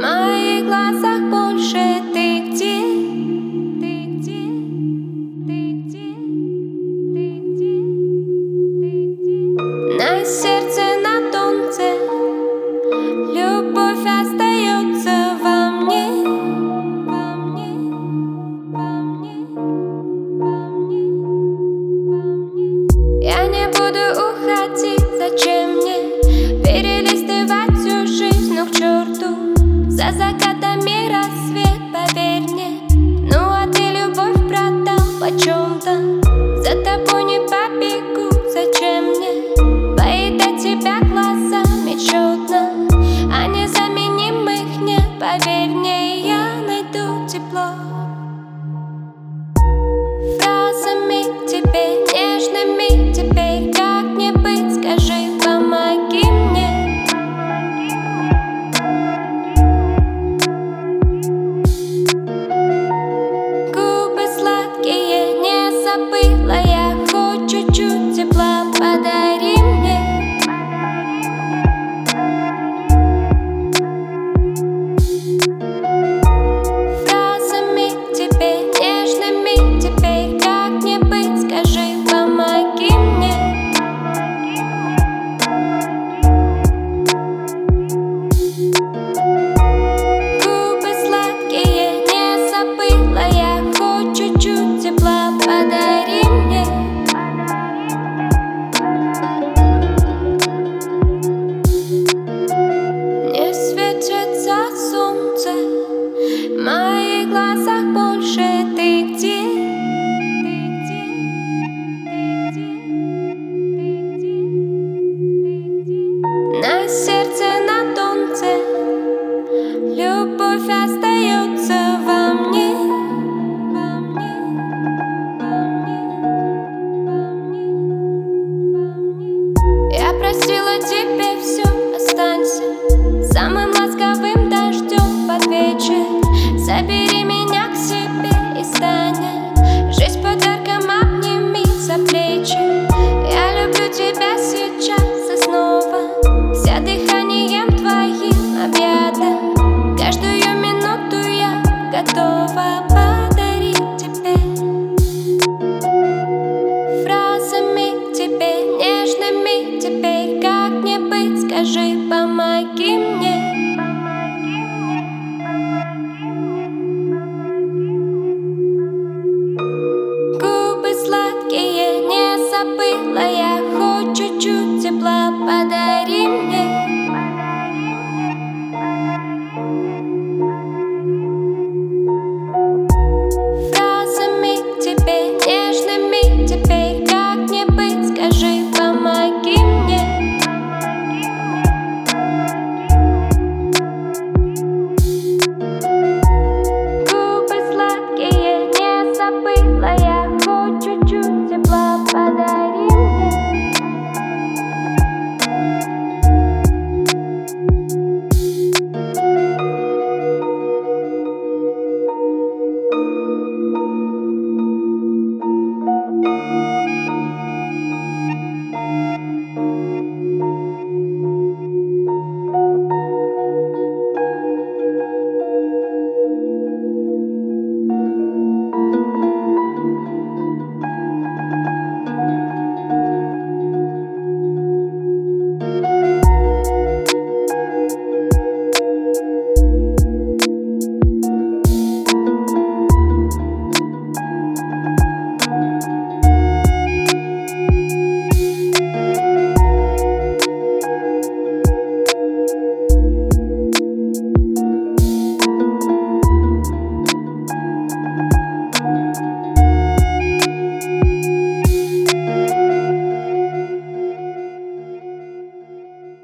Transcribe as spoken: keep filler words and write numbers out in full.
моих глазах больше ты где? Ты где? Ты где? Ты где? Ты где? На сердце на тонце любовь остается во мне, во мне, во мне, во мне, во мне. Я не буду уходить, зачем мне перелистывать всю жизнь, ну к черту. За закатами рассвет, поверь мне. Ну а ты любовь продал почем-то. За тобой не побегу, зачем мне поедать тебя глазами четно. А незаменимых нет, поверь мне, я найду тепло. Фразами тебе нежными теперь как не быть, скажи, помоги мне. Забыла я, хоть чуть-чуть тепла подари мне. Фразами тебе нежными теперь как не быть, скажи, помоги мне. Губы сладкие не забыла я, хоть чуть-чуть тепла подари мне. Не светится солнце, в моих глазах больше ты где? Ты где? Ты где? Ты где? Ты где? На сердце на тонце любовь остается.